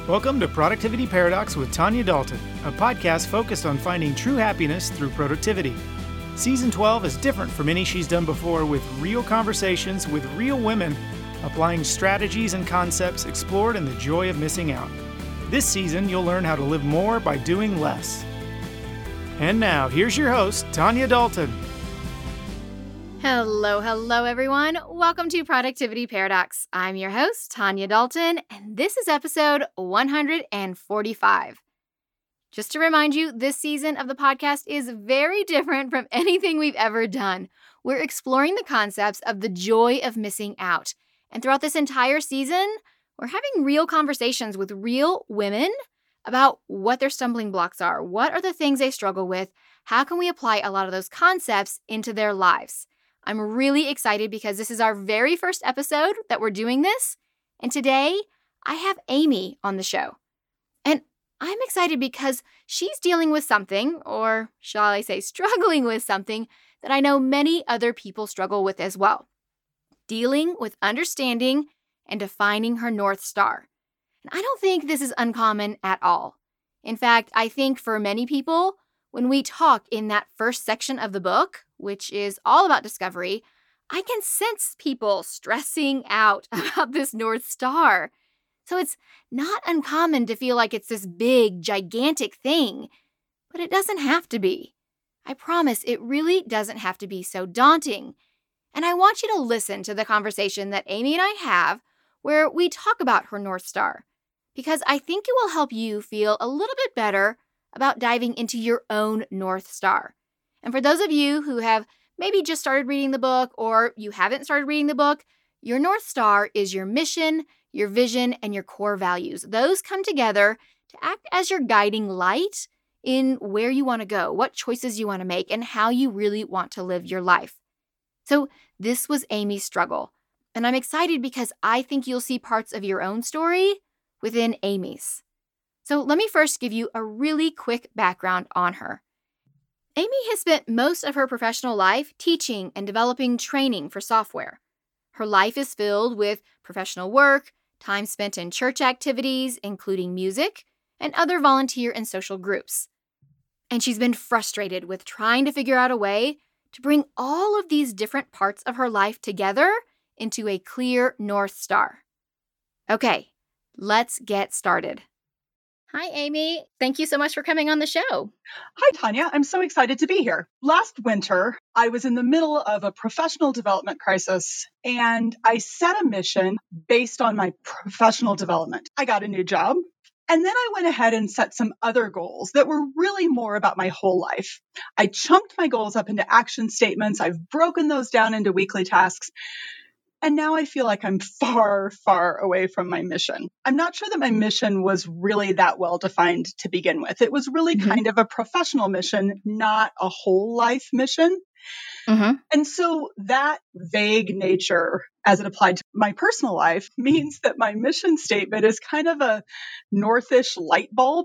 Welcome to Productivity Paradox with Tanya Dalton, a podcast focused on finding true happiness through productivity. Season 12 is different from any she's done before, with real conversations with real women, applying strategies and concepts explored in the joy of missing out. This season, you'll learn how to live more by doing less. And now, here's your host, Tanya Dalton. Hello, everyone. Welcome to Productivity Paradox. I'm your host, Tanya Dalton, and this is episode 145. Just to remind you, this season of the podcast is very different from anything we've ever done. We're exploring the concepts of the joy of missing out. And throughout this entire season, we're having real conversations with real women about what their stumbling blocks are. What are the things they struggle with? How can we apply a lot of those concepts into their lives? I'm really excited because this is our very first episode that we're doing this. And today, I have Amy on the show. And I'm excited because she's dealing with something, or shall I say struggling with something, that I know many other people struggle with as well. Dealing with understanding and defining her North Star. And I don't think this is uncommon at all. In fact, I think for many people, when we talk in that first section of the book, which is all about discovery, I can sense people stressing out about this North Star. So it's not uncommon to feel like it's this big, gigantic thing, but it doesn't have to be. I promise it really doesn't have to be so daunting. And I want you to listen to the conversation that Amy and I have where we talk about her North Star, because I think it will help you feel a little bit better about diving into your own North Star. And for those of you who have maybe just started reading the book or you haven't started reading the book, your North Star is your mission, your vision, and your core values. Those come together to act as your guiding light in where you want to go, what choices you want to make, and how you really want to live your life. So this was Amy's struggle. And I'm excited because I think you'll see parts of your own story within Amy's. So let me first give you a really quick background on her. Amy has spent most of her professional life teaching and developing training for software. Her life is filled with professional work, time spent in church activities, including music, and other volunteer and social groups. And she's been frustrated with trying to figure out a way to bring all of these different parts of her life together into a clear North Star. Okay, let's get started. Hi, Amy. Thank you so much for coming on the show. Hi, Tanya. I'm so excited to be here. Last winter, I was in the middle of a professional development crisis, and I set a mission based on my professional development. I got a new job, and then I went ahead and set some other goals that were really more about my whole life. I chunked my goals up into action statements. I've broken those down into weekly tasks. And now I feel like I'm far, far away from my mission. I'm not sure that my mission was really that well defined to begin with. It was really kind of a professional mission, not a whole life mission. And so that vague nature, as it applied to my personal life, means that my mission statement is kind of a northish light bulb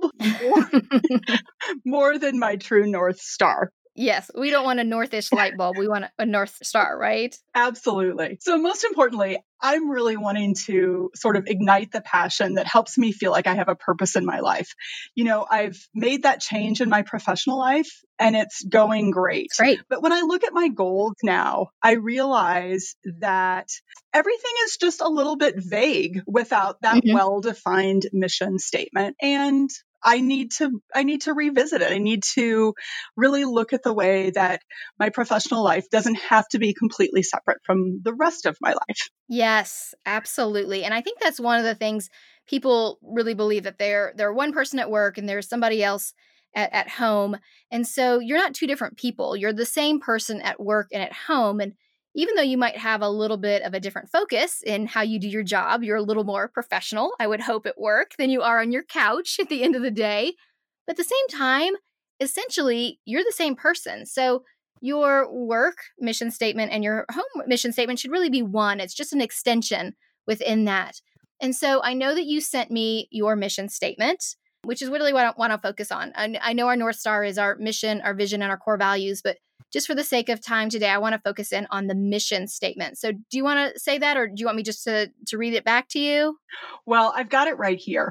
more than my true North Star. Yes, we don't want a northish light bulb. We want a North Star, right? Absolutely. So most importantly, I'm really wanting to sort of ignite the passion that helps me feel like I have a purpose in my life. You know, I've made that change in my professional life and it's going great. Great. But when I look at my goals now, I realize that everything is just a little bit vague without that well-defined mission statement. And I need to revisit it. I need to really look at the way that my professional life doesn't have to be completely separate from the rest of my life. Yes, absolutely. And I think that's one of the things people really believe, that they're one person at work and there's somebody else at home. And so you're not two different people. You're the same person at work and at home. And even though you might have a little bit of a different focus in how you do your job, you're a little more professional, I would hope, at work than you are on your couch at the end of the day. But at the same time, essentially, you're the same person. So your work mission statement and your home mission statement should really be one. It's just an extension within that. And so I know that you sent me your mission statement, which is really what I want to focus on. I know our North Star is our mission, our vision, and our core values, but just for the sake of time today, I want to focus in on the mission statement. So do you want to say that, or do you want me just to read it back to you? Well, I've got it right here.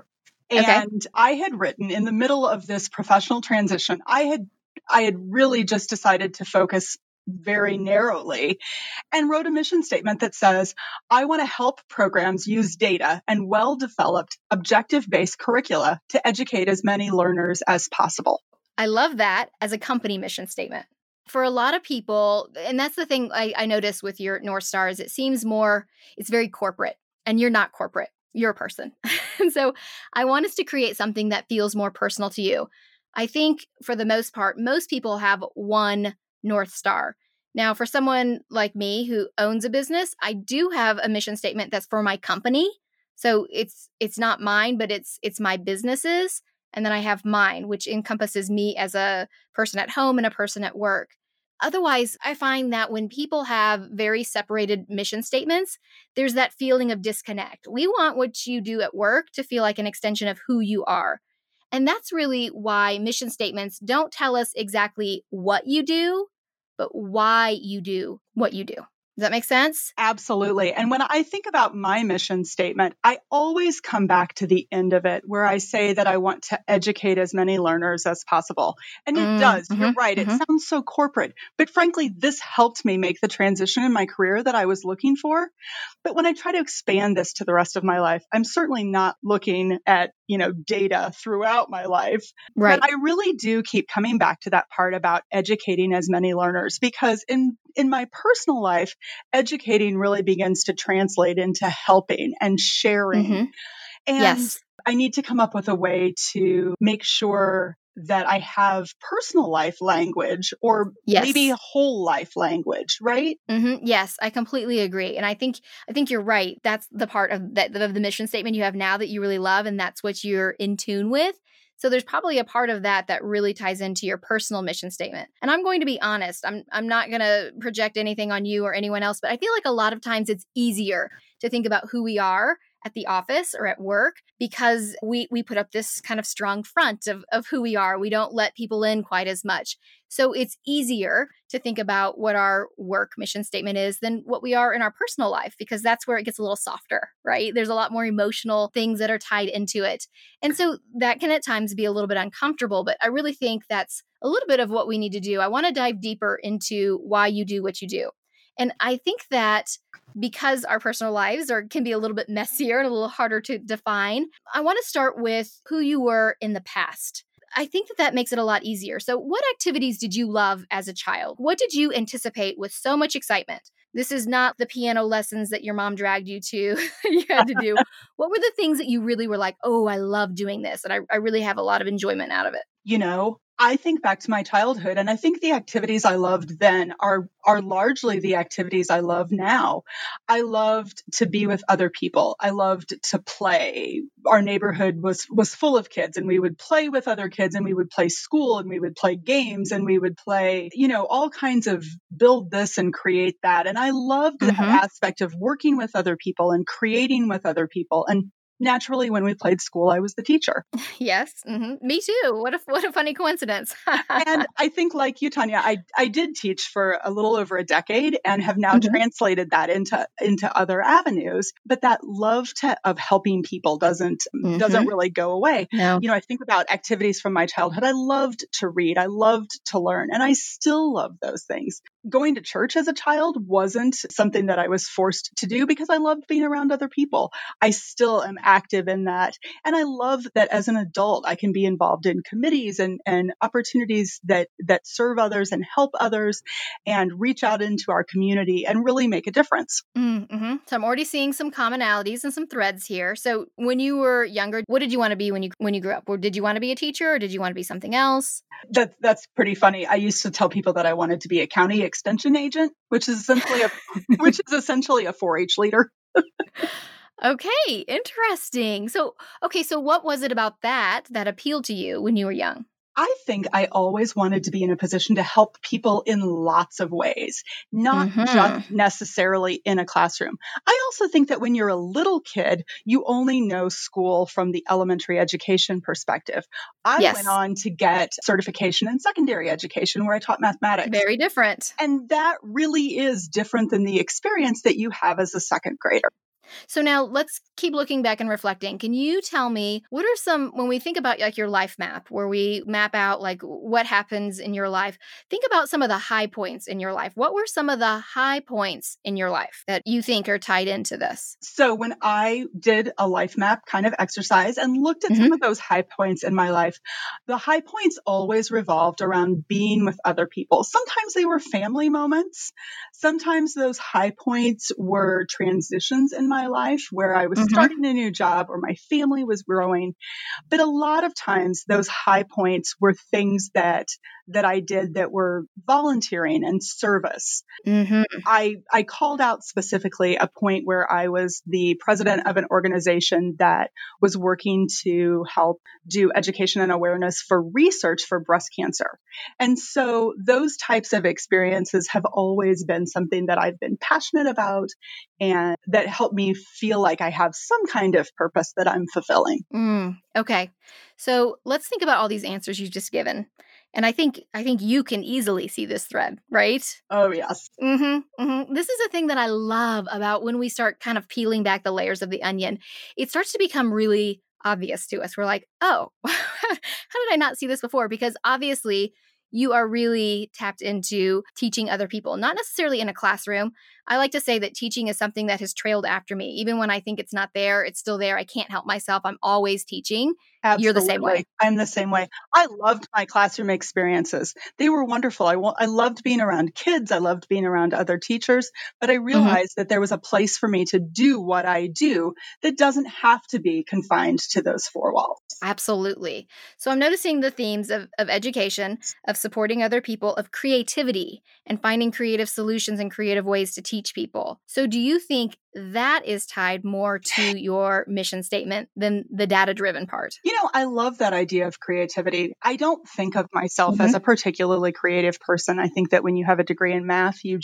Okay. And I had written in the middle of this professional transition, I had really just decided to focus very narrowly and wrote a mission statement that says, I want to help programs use data and well-developed objective-based curricula to educate as many learners as possible. I love that as a company mission statement. For a lot of people, and that's the thing I notice with your North Stars, it seems it's very corporate, and you're not corporate. You're a person. And so I want us to create something that feels more personal to you. I think for the most part, most people have one North Star. Now, for someone like me who owns a business, I do have a mission statement that's for my company. So it's not mine, but it's my business's. And then I have mine, which encompasses me as a person at home and a person at work. Otherwise, I find that when people have very separated mission statements, there's that feeling of disconnect. We want what you do at work to feel like an extension of who you are. And that's really why mission statements don't tell us exactly what you do, but why you do what you do. Does that make sense? Absolutely. And when I think about my mission statement, I always come back to the end of it where I say that I want to educate as many learners as possible. And it does. You're right. It sounds so corporate. But frankly, this helped me make the transition in my career that I was looking for. But when I try to expand this to the rest of my life, I'm certainly not looking at, data throughout my life. Right. But I really do keep coming back to that part about educating as many learners, because in my personal life, educating really begins to translate into helping and sharing. And Yes. I need to come up with a way to make sure that I have personal life language or maybe whole life language, right? Yes, I completely agree. And I think you're right. That's the part of the mission statement you have now that you really love, and that's what you're in tune with. So there's probably a part of that really ties into your personal mission statement. And I'm going to be honest, I'm not going to project anything on you or anyone else, but I feel like a lot of times it's easier to think about who we are at the office or at work because we put up this kind of strong front of who we are. We don't let people in quite as much. So it's easier to think about what our work mission statement is than what we are in our personal life, because that's where it gets a little softer, right? There's a lot more emotional things that are tied into it. And so that can at times be a little bit uncomfortable, but I really think that's a little bit of what we need to do. I want to dive deeper into why you do what you do. And I think that because our personal lives can be a little bit messier and a little harder to define, I want to start with who you were in the past. I think that makes it a lot easier. So what activities did you love as a child? What did you anticipate with so much excitement? This is not the piano lessons that your mom dragged you to, you had to do. What were the things that you really were like, oh, I love doing this, and I really have a lot of enjoyment out of it? I think back to my childhood, and I think the activities I loved then are largely the activities I love now. I loved to be with other people. I loved to play. Our neighborhood was full of kids, and we would play with other kids, and we would play school, and we would play games, and we would play, all kinds of build this and create that. And I loved that aspect of working with other people and creating with other people. And naturally, when we played school, I was the teacher. Yes. Me too. What a funny coincidence. And I think like you, Tanya, I did teach for a little over a decade and have now translated that into other avenues. But that love of helping people doesn't really go away. No. I think about activities from my childhood. I loved to read. I loved to learn. And I still love those things. Going to church as a child wasn't something that I was forced to do because I loved being around other people. I still am active in that. And I love that as an adult, I can be involved in committees and opportunities that serve others and help others and reach out into our community and really make a difference. So I'm already seeing some commonalities and some threads here. So when you were younger, what did you want to be when you grew up? Or did you want to be a teacher, or did you want to be something else? That's pretty funny. I used to tell people that I wanted to be a county extension agent, which is essentially a 4-H leader. Okay, interesting. So what was it about that appealed to you when you were young? I think I always wanted to be in a position to help people in lots of ways, not just necessarily in a classroom. I also think that when you're a little kid, you only know school from the elementary education perspective. I went on to get certification in secondary education where I taught mathematics. Very different. And that really is different than the experience that you have as a second grader. So now let's keep looking back and reflecting. Can you tell me what are some, when we think about like your life map, where we map out like what happens in your life, think about some of the high points in your life. What were some of the high points in your life that you think are tied into this? So when I did a life map kind of exercise and looked at some of those high points in my life, the high points always revolved around being with other people. Sometimes they were family moments. Sometimes those high points were transitions in my life where I was starting a new job or my family was growing. But a lot of times those high points were things that I did that were volunteering and service. I called out specifically a point where I was the president of an organization that was working to help do education and awareness for research for breast cancer. And so those types of experiences have always been something that I've been passionate about and that help me feel like I have some kind of purpose that I'm fulfilling. Okay. So let's think about all these answers you've just given. And I think you can easily see this thread, right? Oh, yes. This is a thing that I love about when we start kind of peeling back the layers of the onion. It starts to become really obvious to us. We're like, oh, how did I not see this before? Because obviously you are really tapped into teaching other people, not necessarily in a classroom. I like to say that teaching is something that has trailed after me. Even when I think it's not there, it's still there. I can't help myself. I'm always teaching. Absolutely. You're the same way. I'm the same way. I loved my classroom experiences. They were wonderful. I loved being around kids. I loved being around other teachers. But I realized that there was a place for me to do what I do that doesn't have to be confined to those four walls. Absolutely. So I'm noticing the themes of education, of supporting other people, of creativity, and finding creative solutions and creative ways to teach people. So do you think that is tied more to your mission statement than the data-driven part? You know, I love that idea of creativity. I don't think of myself as a particularly creative person. I think that when you have a degree in math, you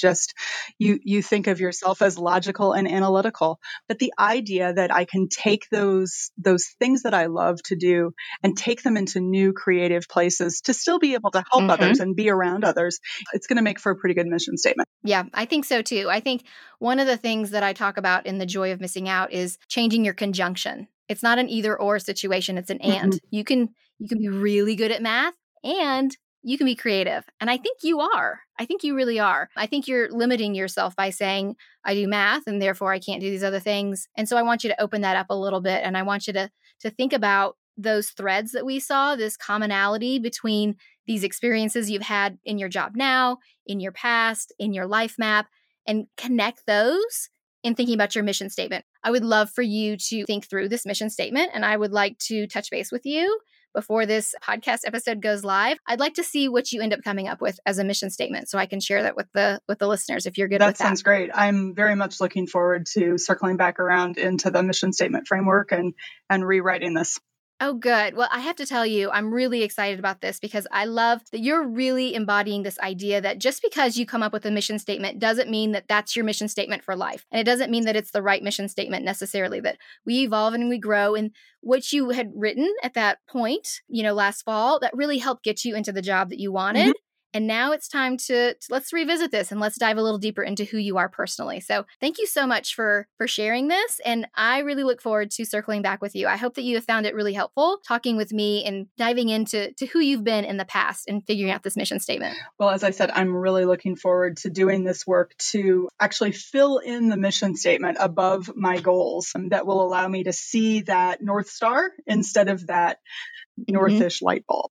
think of yourself as logical and analytical. But the idea that I can take those things that I love to do and take them into new creative places to still be able to help others and be around others, it's going to make for a pretty good mission statement. Yeah, I think so too. I think one of the things that I talk about in The Joy of Missing Out is changing your conjunction. It's not an either or situation, it's an and. You can be really good at math and you can be creative. And I think you are. I think you really are. I think you're limiting yourself by saying, I do math and therefore I can't do these other things. And so I want you to open that up a little bit. And I want you to think about those threads that we saw, this commonality between these experiences you've had in your job now, in your past, in your life map, and connect those in thinking about your mission statement. I would love for you to think through this mission statement, and I would like to touch base with you before this podcast episode goes live. I'd like to see what you end up coming up with as a mission statement so I can share that with the listeners if you're good with that. That sounds great. I'm very much looking forward to circling back around into the mission statement framework and rewriting this. Oh, good. Well, I have to tell you, I'm really excited about this because I love that you're really embodying this idea that just because you come up with a mission statement doesn't mean that that's your mission statement for life. And it doesn't mean that it's the right mission statement necessarily, that we evolve and we grow. And what you had written at that point, last fall, that really helped get you into the job that you wanted. And now it's time to let's revisit this and let's dive a little deeper into who you are personally. So thank you so much for sharing this. And I really look forward to circling back with you. I hope that you have found it really helpful talking with me and diving into who you've been in the past and figuring out this mission statement. Well, as I said, I'm really looking forward to doing this work to actually fill in the mission statement above my goals that will allow me to see that North Star instead of that Northish light bulb.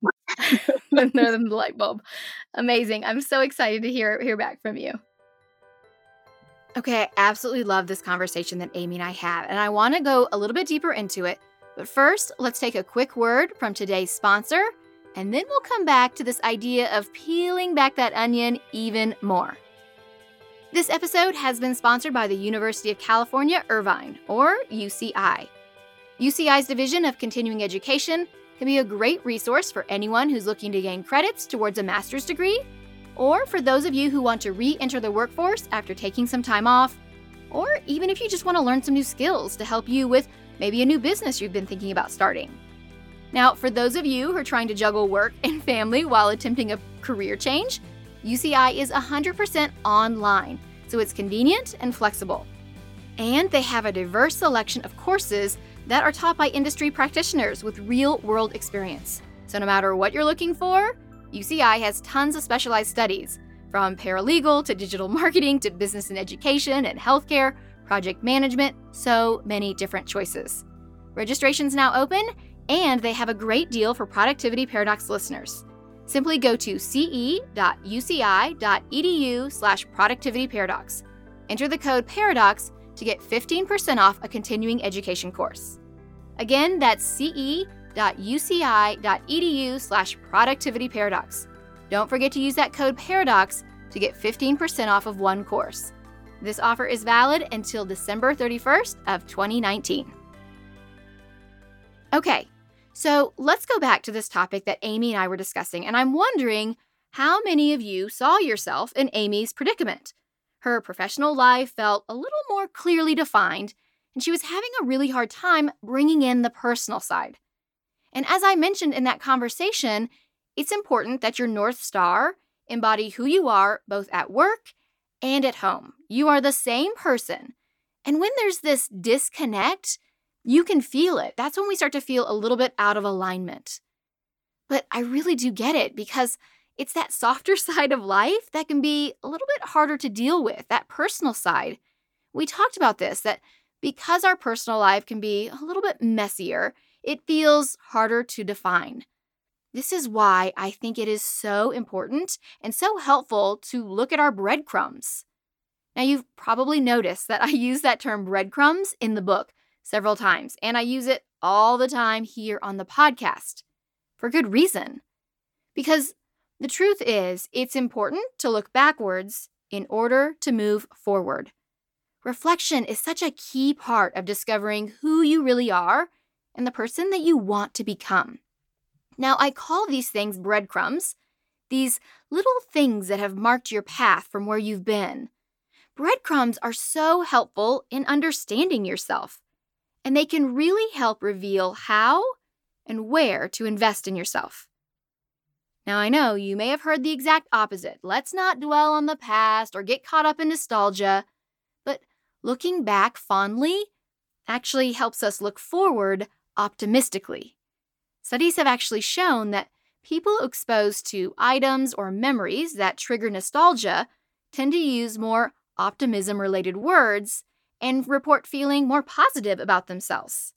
The light bulb. Amazing. I'm so excited to hear back from you. Okay, I absolutely love this conversation that Amy and I had, and I want to go a little bit deeper into it. But first, let's take a quick word from today's sponsor, and then we'll come back to this idea of peeling back that onion even more. This episode has been sponsored by the University of California, Irvine, or UCI. UCI's Division of Continuing Education can be a great resource for anyone who's looking to gain credits towards a master's degree, or for those of you who want to re-enter the workforce after taking some time off, or even if you just want to learn some new skills to help you with maybe a new business you've been thinking about starting. Now, for those of you who are trying to juggle work and family while attempting a career change, UCI is 100% online, so it's convenient and flexible. And they have a diverse selection of courses that are taught by industry practitioners with real-world experience. So no matter what you're looking for, UCI has tons of specialized studies, from paralegal to digital marketing to business and education and healthcare, project management, so many different choices. Registration's now open, and they have a great deal for Productivity Paradox listeners. Simply go to ce.uci.edu/productivityparadox. Enter the code PARADOX to get 15% off a continuing education course. Again, that's ce.uci.edu/productivityparadox. Don't forget to use that code PARADOX to get 15% off of one course. This offer is valid until December 31st of 2019. Okay, so let's go back to this topic that Amy and I were discussing, and I'm wondering how many of you saw yourself in Amy's predicament. Her professional life felt a little more clearly defined, and she was having a really hard time bringing in the personal side. And as I mentioned in that conversation, it's important that your North Star embody who you are both at work and at home. You are the same person. And when there's this disconnect, you can feel it. That's when we start to feel a little bit out of alignment. But I really do get it, because it's that softer side of life that can be a little bit harder to deal with, that personal side. We talked about this, that because our personal life can be a little bit messier, it feels harder to define. This is why I think it is so important and so helpful to look at our breadcrumbs. Now, you've probably noticed that I use that term breadcrumbs in the book several times, and I use it all the time here on the podcast for good reason. Because the truth is, it's important to look backwards in order to move forward. Reflection is such a key part of discovering who you really are and the person that you want to become. Now, I call these things breadcrumbs, these little things that have marked your path from where you've been. Breadcrumbs are so helpful in understanding yourself, and they can really help reveal how and where to invest in yourself. Now, I know you may have heard the exact opposite. Let's not dwell on the past or get caught up in nostalgia, but looking back fondly actually helps us look forward optimistically. Studies have actually shown that people exposed to items or memories that trigger nostalgia tend to use more optimism-related words and report feeling more positive about themselves.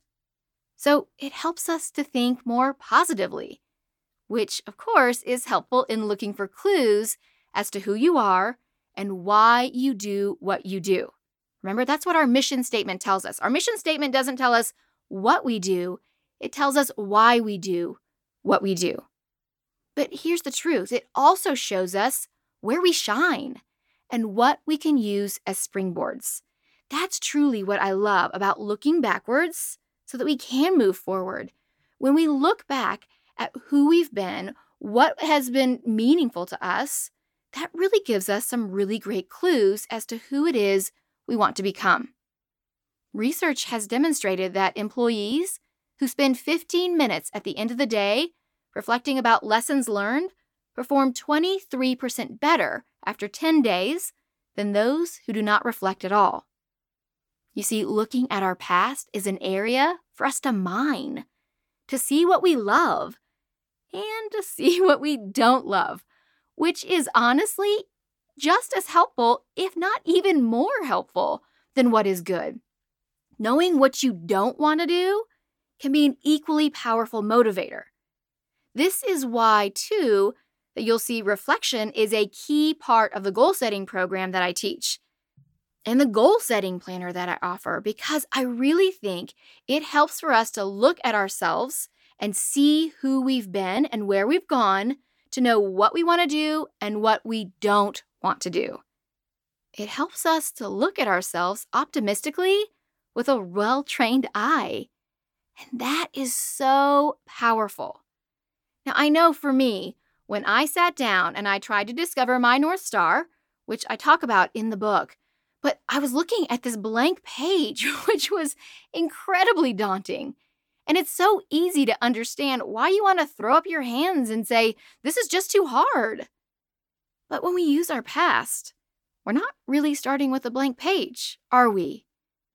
So it helps us to think more positively, which, of course, is helpful in looking for clues as to who you are and why you do what you do. Remember, that's what our mission statement tells us. Our mission statement doesn't tell us what we do. It tells us why we do what we do. But here's the truth. It also shows us where we shine and what we can use as springboards. That's truly what I love about looking backwards so that we can move forward. When we look back at who we've been, what has been meaningful to us, that really gives us some really great clues as to who it is we want to become. Research has demonstrated that employees who spend 15 minutes at the end of the day reflecting about lessons learned perform 23% better after 10 days than those who do not reflect at all. You see, looking at our past is an area for us to mine, to see what we love, and to see what we don't love, which is honestly just as helpful, if not even more helpful, than what is good. Knowing what you don't want to do can be an equally powerful motivator. This is why, too, that you'll see reflection is a key part of the goal-setting program that I teach and the goal-setting planner that I offer, because I really think it helps for us to look at ourselves and see who we've been and where we've gone to know what we want to do and what we don't want to do. It helps us to look at ourselves optimistically with a well-trained eye. And that is so powerful. Now, I know for me, when I sat down and I tried to discover my North Star, which I talk about in the book, but I was looking at this blank page, which was incredibly daunting. And it's so easy to understand why you want to throw up your hands and say, this is just too hard. But when we use our past, we're not really starting with a blank page, are we?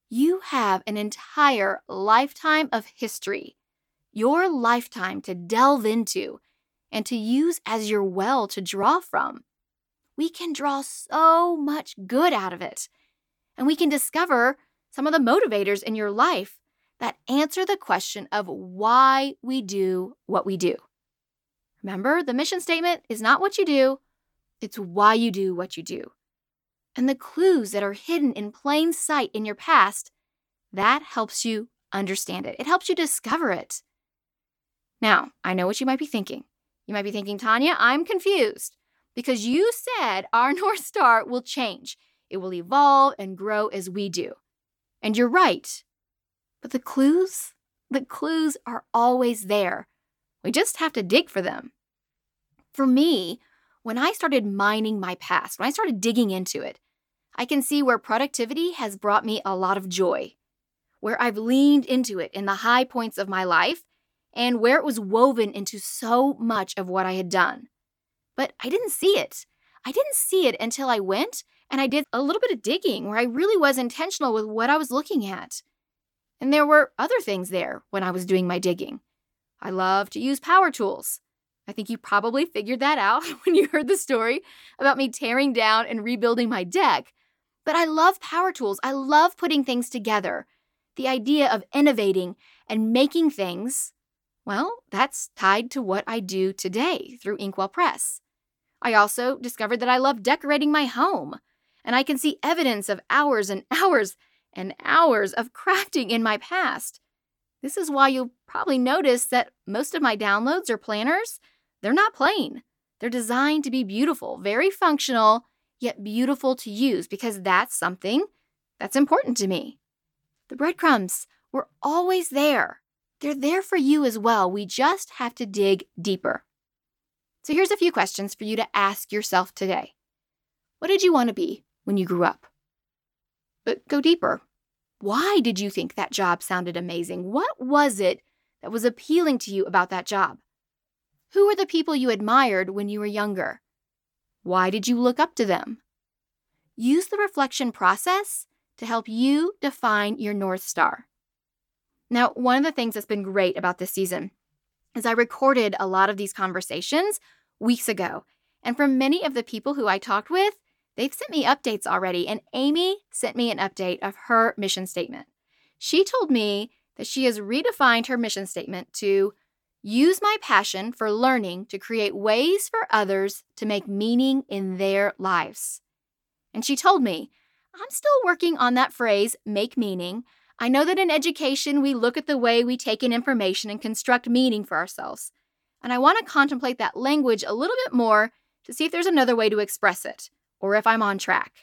You have an entire lifetime of history, your lifetime to delve into and to use as your well to draw from. We can draw so much good out of it, and we can discover some of the motivators in your life that answer the question of why we do what we do. Remember, the mission statement is not what you do, it's why you do what you do. And the clues that are hidden in plain sight in your past, that helps you understand it. It helps you discover it. Now, I know what you might be thinking. You might be thinking, Tanya, I'm confused because you said our North Star will change. It will evolve and grow as we do. And you're right. But the clues are always there. We just have to dig for them. For me, when I started mining my past, when I started digging into it, I can see where productivity has brought me a lot of joy, where I've leaned into it in the high points of my life, and where it was woven into so much of what I had done. But I didn't see it. I didn't see it until I went and I did a little bit of digging where I really was intentional with what I was looking at. And there were other things there when I was doing my digging. I love to use power tools. I think you probably figured that out when you heard the story about me tearing down and rebuilding my deck. But I love power tools. I love putting things together. The idea of innovating and making things, well, that's tied to what I do today through Inkwell Press. I also discovered that I love decorating my home, and I can see evidence of hours and hours and hours of crafting in my past. This is why you'll probably notice that most of my downloads or planners, they're not plain. They're designed to be beautiful, very functional, yet beautiful to use because that's something that's important to me. The breadcrumbs were always there. They're there for you as well. We just have to dig deeper. So here's a few questions for you to ask yourself today. What did you want to be when you grew up? But go deeper. Why did you think that job sounded amazing? What was it that was appealing to you about that job? Who were the people you admired when you were younger? Why did you look up to them? Use the reflection process to help you define your North Star. Now, one of the things that's been great about this season is I recorded a lot of these conversations weeks ago. And from many of the people who I talked with, they've sent me updates already. And Amy sent me an update of her mission statement. She told me that she has redefined her mission statement to use my passion for learning to create ways for others to make meaning in their lives. And she told me, I'm still working on that phrase, make meaning. I know that in education, we look at the way we take in information and construct meaning for ourselves. And I want to contemplate that language a little bit more to see if there's another way to express it, or if I'm on track.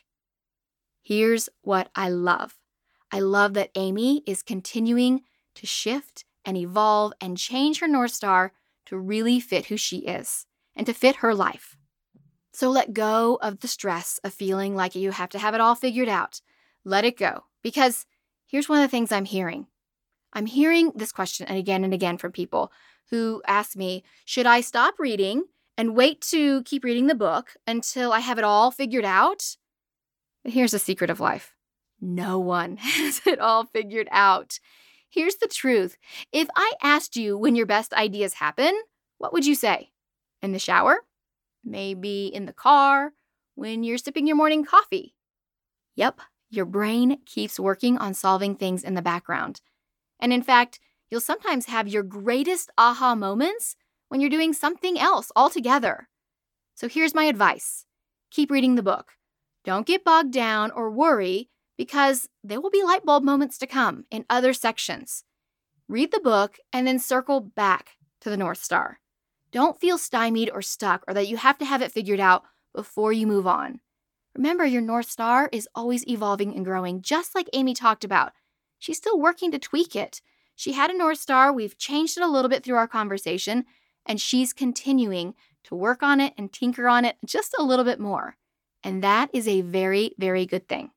Here's what I love. I love that Amy is continuing to shift and evolve and change her North Star to really fit who she is and to fit her life. So let go of the stress of feeling like you have to have it all figured out. Let it go, because here's one of the things I'm hearing. I'm hearing this question and again from people who ask me, should I stop reading and wait to keep reading the book until I have it all figured out? But here's the secret of life. No one has it all figured out. Here's the truth. If I asked you when your best ideas happen, what would you say? In the shower? Maybe in the car? When you're sipping your morning coffee? Yep, your brain keeps working on solving things in the background. And in fact, you'll sometimes have your greatest aha moments when you're doing something else altogether. So here's my advice. Keep reading the book. Don't get bogged down or worry, because there will be light bulb moments to come in other sections. Read the book and then circle back to the North Star. Don't feel stymied or stuck or that you have to have it figured out before you move on. Remember, your North Star is always evolving and growing, just like Amy talked about. She's still working to tweak it. She had a North Star. We've changed it a little bit through our conversation, and she's continuing to work on it and tinker on it just a little bit more. And that is a very, very good thing.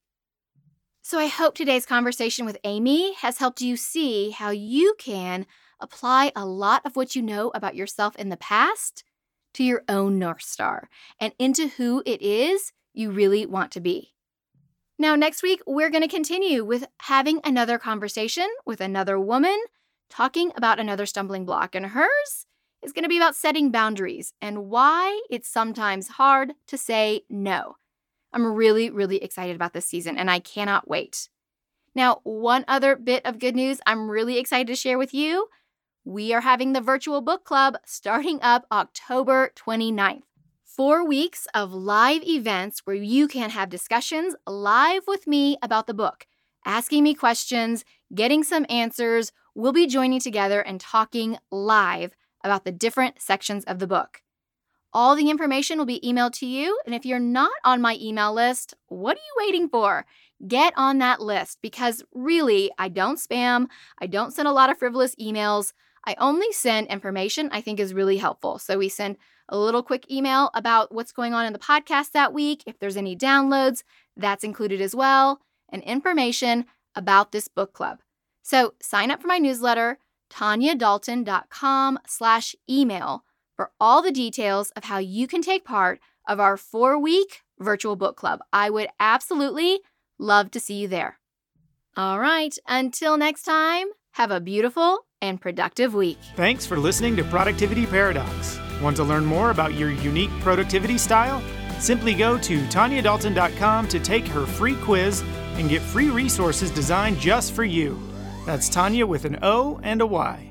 So I hope today's conversation with Amy has helped you see how you can apply a lot of what you know about yourself in the past to your own North Star and into who it is you really want to be. Now, next week, we're going to continue with having another conversation with another woman talking about another stumbling block, and hers is going to be about setting boundaries and why it's sometimes hard to say no. I'm really, really excited about this season, and I cannot wait. Now, one other bit of good news I'm really excited to share with you. We are having the virtual book club starting up October 29th. 4 weeks of live events where you can have discussions live with me about the book, asking me questions, getting some answers. We'll be joining together and talking live about the different sections of the book. All the information will be emailed to you, and if you're not on my email list, what are you waiting for? Get on that list, because really, I don't spam, I don't send a lot of frivolous emails. I only send information I think is really helpful. So we send a little quick email about what's going on in the podcast that week. If there's any downloads, that's included as well, and information about this book club. So sign up for my newsletter, tanyadalton.com/email, for all the details of how you can take part of our 4-week virtual book club. I would absolutely love to see you there. All right, until next time, have a beautiful and productive week. Thanks for listening to Productivity Paradox. Want to learn more about your unique productivity style? Simply go to tanyadalton.com to take her free quiz and get free resources designed just for you. That's Tanya with an O and a Y.